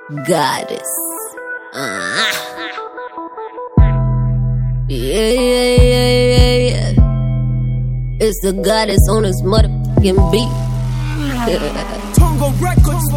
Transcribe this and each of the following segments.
Goddess. Yeah. It's the goddess on his motherfucking beat. Tongo Records.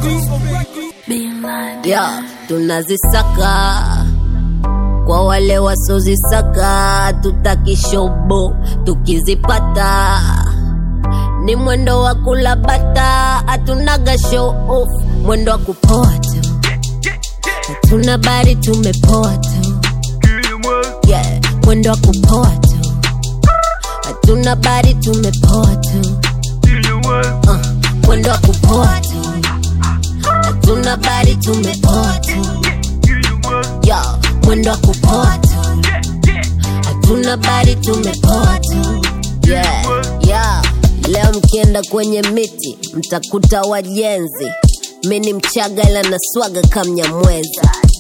Yeah, tunazisaka kwa wale wasozisaka, tutaki shobo tukizipata. Ni mwendo wa kulabata, hatunaga show off, mwendo wa kupoa tu. Hatuna bari tumepoa tu. Yeah, mwendo wa kupoa tu. Hatuna bari tumepoa tu. Mwendo wa kupoa tu. Hatuna bari tumepoa tu. Yeah, mwendo wa kupoa tu. Hatuna bari tumepoa tu. Yeah. Leo mkienda kwenye miti mtakuta wajenzi. Mimi Mchaga ila na swaga kama Mnyamwezi.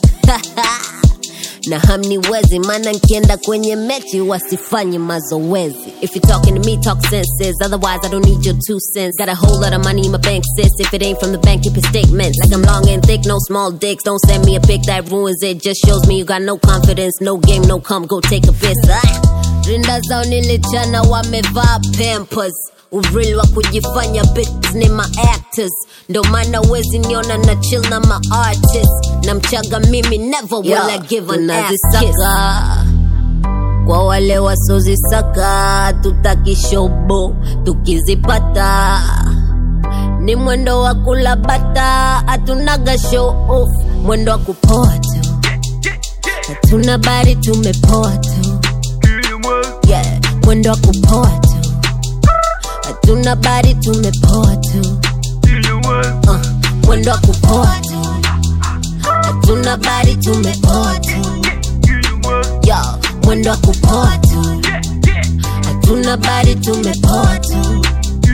Na hamniwezi maana nkienda kwenye mechi wasifanye mazoezi. If you're talking to me, talk senses. Otherwise I don't need your 2 cents. Got a whole lot of money in my bank, sis. If it ain't from the bank, keep your statements. Like I'm long and thick, no small dicks. Don't send me a pic that ruins it. Just shows me you got no confidence. No game, no come, go take a piss. Rinda zao nilichana wamevaa Pampers. Urili wa kujifanya bitches ni ma actors. Ndo maana wezi niona na chill na ma artists. Na Mchaga mimi never will I give an ass kiss. Kwa wale wasozisaka, tutaki shobo tukizipata. Ni mwendo wa kulabata, hatunaga show off, mwendo wa kupoa tu. Hatuna bari tumepoa tu. Yeah, mwendo wa kupoa tu. Hatuna bari tumepoa tu. Mwendo wa kupoa tu. Hatuna bari tumepoa tu. Yeah, mwendo wa kupoa tu. Hatuna bari tumepoa tu.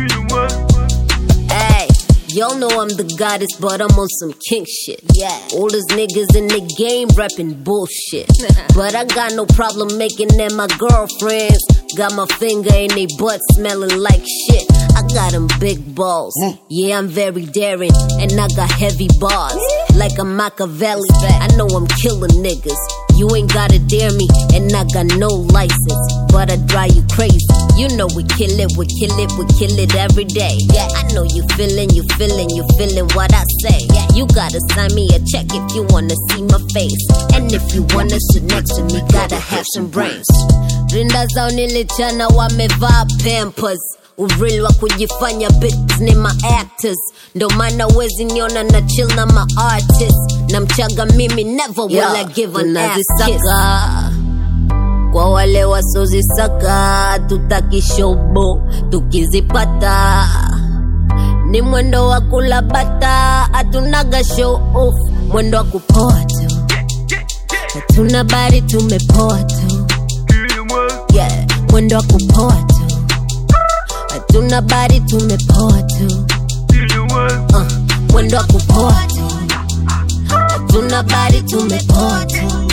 Hey, y'all know I'm the goddess, but I'm on some king shit. Yeah, all these niggas in the game rapping bullshit. But I got no problem making them my girlfriends. Got my finger in they butt smelling like shit. I got them big balls. Yeah, I'm very daring, and I got heavy bars. Like a Machiavelli, I know I'm killing niggas. You ain't gotta dare me, and I got no license. But I drive you crazy. You know we kill it every day. Yeah, I know you feeling what I say. Yeah, you gotta sign me a check if you wanna see my face. And if you wanna sit next to me, gotta have some brains. Rinda zao nilichana wamevaa Pampers. Urili wa kujifanya bitches ni ma actors. Ndo maana wezi niona na chill na ma artists. Na Mchaga mimi never will I give an ass kiss. Kwa wale wasozisaka, tutaki shobo tukizipata. Ni mwendo wa kulabata, hatunaga show off, mwendo wa kupoa tu. Hatuna bari tumepoa tu. Yeah, mwendo wa kupoa tu. Hatuna bari tumepoa tu. Mwendo wa kupoa tu. Hatuna bari tumepoa tu.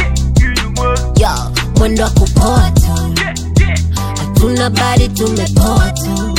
Yeah, mwendo wa kupoa tu. Hatuna bari tumepoa tu.